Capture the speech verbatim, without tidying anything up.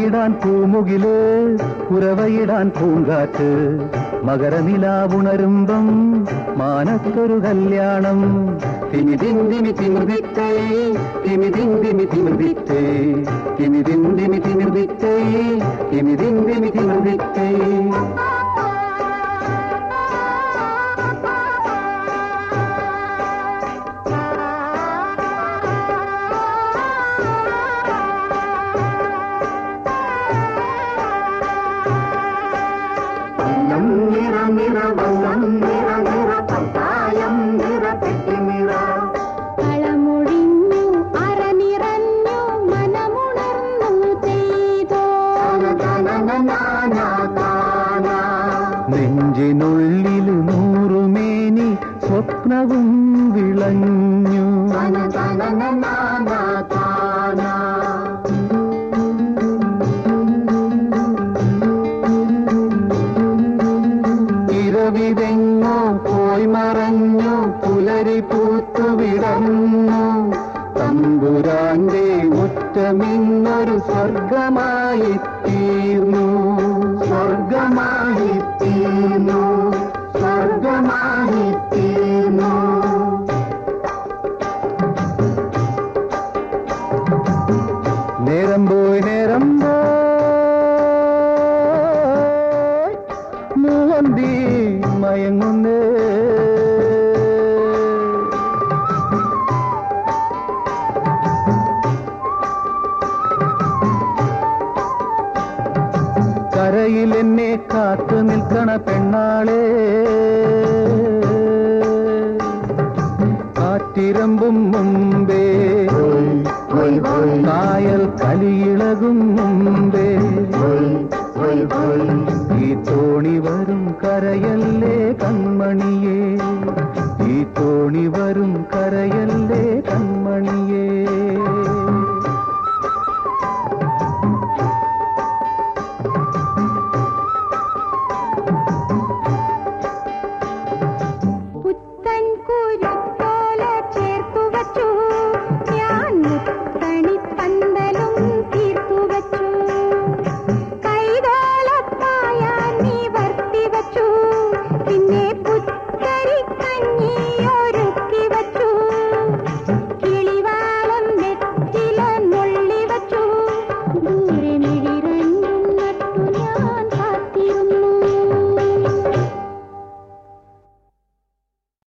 ഉറവയിടാൻ പൂമുകില് ഉറവയിടാൻ പൂങ്കാറ്റ് മകരനിലാവുണരുമ്പം മാനത്തൊരു കല്യാണം തിമിതിന്തിമി തിമിർദിത്തേ തിമിതിന്തിമി തിമിർദിത്തേ തിമിതിന്തിമി തിമിർദിത്തേ തിമിതിന്തിമി തിമിർദിത്തേ കളമൊഴിഞ്ഞു അരനിറഞ്ഞു മനമുണർന്നു ചെയ്തോ നെഞ്ചിനുള്ളിൽ നൂറുമേനി സ്വപ്നവും വിളഞ്ഞു ഇരവിതെങ്ങോ പോയി മറഞ്ഞു പുലരി പൂത്തുവിടന്നു തമ്പുരാന്റെ മുറ്റമിന്നൊരു സ്വർഗമായി തീർന്നു സ്വർഗമായി തീർന്നു സ്വർഗമായി തീർന്നു നേരം പോയി നേരം പോയി മൂവന്തി മയങ്ങുന്നേ കരയിൽ എന്നെ കാത്തു നിൽക്കണ പെണ്ണാളെ കാറ്റിരമ്പും മുമ്പേ കായൽ കലിയിളകും മുമ്പേ ഈ തോണി വരും കരയല്ലേ കൺമണിയേ ഈ തോണി വരും കരയല്ലേ കൺമണിയേ പുത്തൻ കുരുത്തോല ചേർത്തു വച്ചു ഞാൻ മുത്തണിപ്പന്തലും തീർത്തു വച്ചു കൈതോളപ്പായ നീ വർത്തി വച്ചു പിന്നെ